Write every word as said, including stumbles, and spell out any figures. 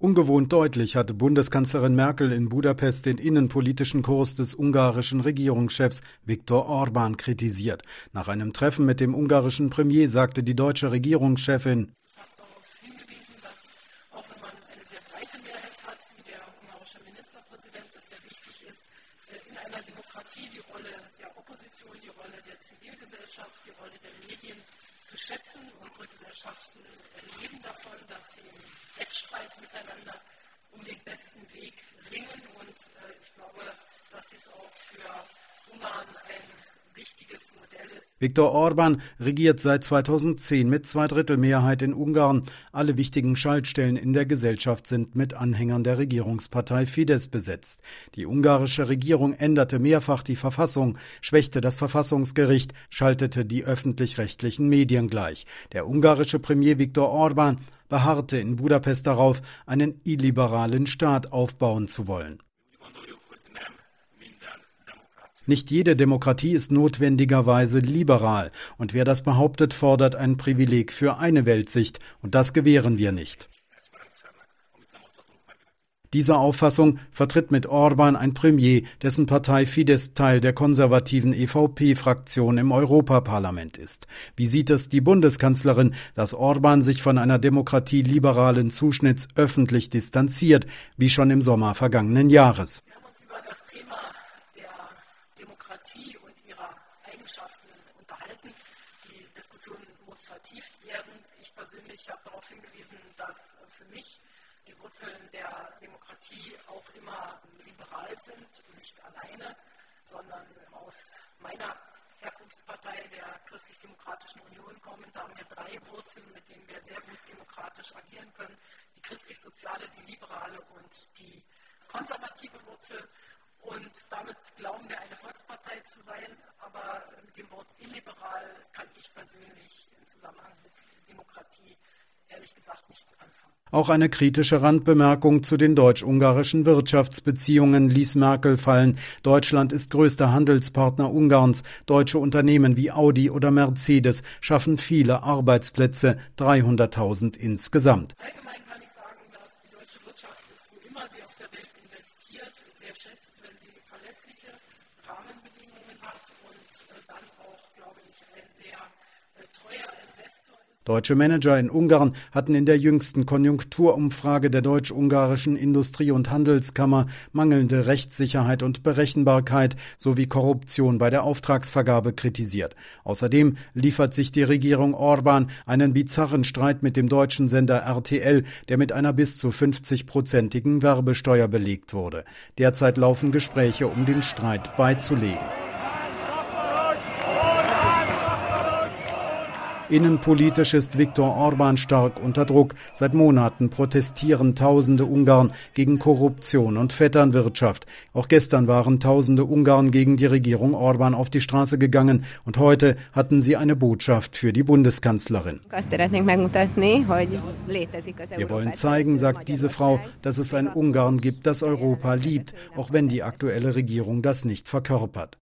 Ungewohnt deutlich hat Bundeskanzlerin Merkel in Budapest den innenpolitischen Kurs des ungarischen Regierungschefs Viktor Orbán kritisiert. Nach einem Treffen mit dem ungarischen Premier sagte die deutsche Regierungschefin: Ich habe darauf hingewiesen, dass auch wenn man eine sehr breite Mehrheit hat, wie der ungarische Ministerpräsident, es sehr wichtig ist, in einer Demokratie die Rolle der Opposition, die Rolle der Zivilgesellschaft, die Rolle der Medien zu schätzen. Unsere Gesellschaften leben davon, dass sie im Wettstreit miteinander um den besten Weg ringen. Und äh, ich glaube, dass dies auch für Ungarn ein wichtiges Modell ist. Viktor Orbán regiert seit zweitausendzehn mit Zweidrittelmehrheit in Ungarn. Alle wichtigen Schaltstellen in der Gesellschaft sind mit Anhängern der Regierungspartei Fidesz besetzt. Die ungarische Regierung änderte mehrfach die Verfassung, schwächte das Verfassungsgericht, schaltete die öffentlich-rechtlichen Medien gleich. Der ungarische Premier Viktor Orbán beharrte in Budapest darauf, einen illiberalen Staat aufbauen zu wollen. Nicht jede Demokratie ist notwendigerweise liberal, und wer das behauptet, fordert ein Privileg für eine Weltsicht, und das gewähren wir nicht. Diese Auffassung vertritt mit Orbán ein Premier, dessen Partei Fidesz Teil der konservativen E V P-Fraktion im Europaparlament ist. Wie sieht es die Bundeskanzlerin, dass Orbán sich von einer demokratie-liberalen Zuschnitts öffentlich distanziert, wie schon im Sommer vergangenen Jahres? Wir haben uns über das Thema der Demokratie und ihrer Eigenschaften unterhalten. Die Diskussion muss vertieft werden. Ich persönlich habe darauf hingewiesen, dass für mich die Wurzeln der Demokratie auch immer liberal sind, nicht alleine, sondern aus meiner Herkunftspartei, der Christlich-Demokratischen Union, kommen. Da haben wir drei Wurzeln, mit denen wir sehr gut demokratisch agieren können. Die christlich-soziale, die liberale und die konservative Wurzel. Und damit glauben wir, eine Volkspartei zu sein. Aber mit dem Wort illiberal kann ich persönlich im Zusammenhang mit Demokratie ehrlich gesagt nichts anfangen. Auch eine kritische Randbemerkung zu den deutsch-ungarischen Wirtschaftsbeziehungen ließ Merkel fallen. Deutschland ist größter Handelspartner Ungarns. Deutsche Unternehmen wie Audi oder Mercedes schaffen viele Arbeitsplätze, dreihunderttausend insgesamt. Allgemein kann ich sagen, dass die deutsche Wirtschaft ist, wo immer sie auf der Welt investiert, sehr schätzt, wenn sie verlässliche Rahmenbedingungen hat und dann auch, glaube ich, ein sehr treuer Investor ist. Deutsche Manager in Ungarn hatten in der jüngsten Konjunkturumfrage der deutsch-ungarischen Industrie- und Handelskammer mangelnde Rechtssicherheit und Berechenbarkeit sowie Korruption bei der Auftragsvergabe kritisiert. Außerdem liefert sich die Regierung Orbán einen bizarren Streit mit dem deutschen Sender R T L, der mit einer bis zu fünfzig-prozentigen Werbesteuer belegt wurde. Derzeit laufen Gespräche, um den Streit beizulegen. Innenpolitisch ist Viktor Orbán stark unter Druck. Seit Monaten protestieren tausende Ungarn gegen Korruption und Vetternwirtschaft. Auch gestern waren tausende Ungarn gegen die Regierung Orbán auf die Straße gegangen, und heute hatten sie eine Botschaft für die Bundeskanzlerin. Wir wollen zeigen, sagt diese Frau, dass es ein Ungarn gibt, das Europa liebt, auch wenn die aktuelle Regierung das nicht verkörpert.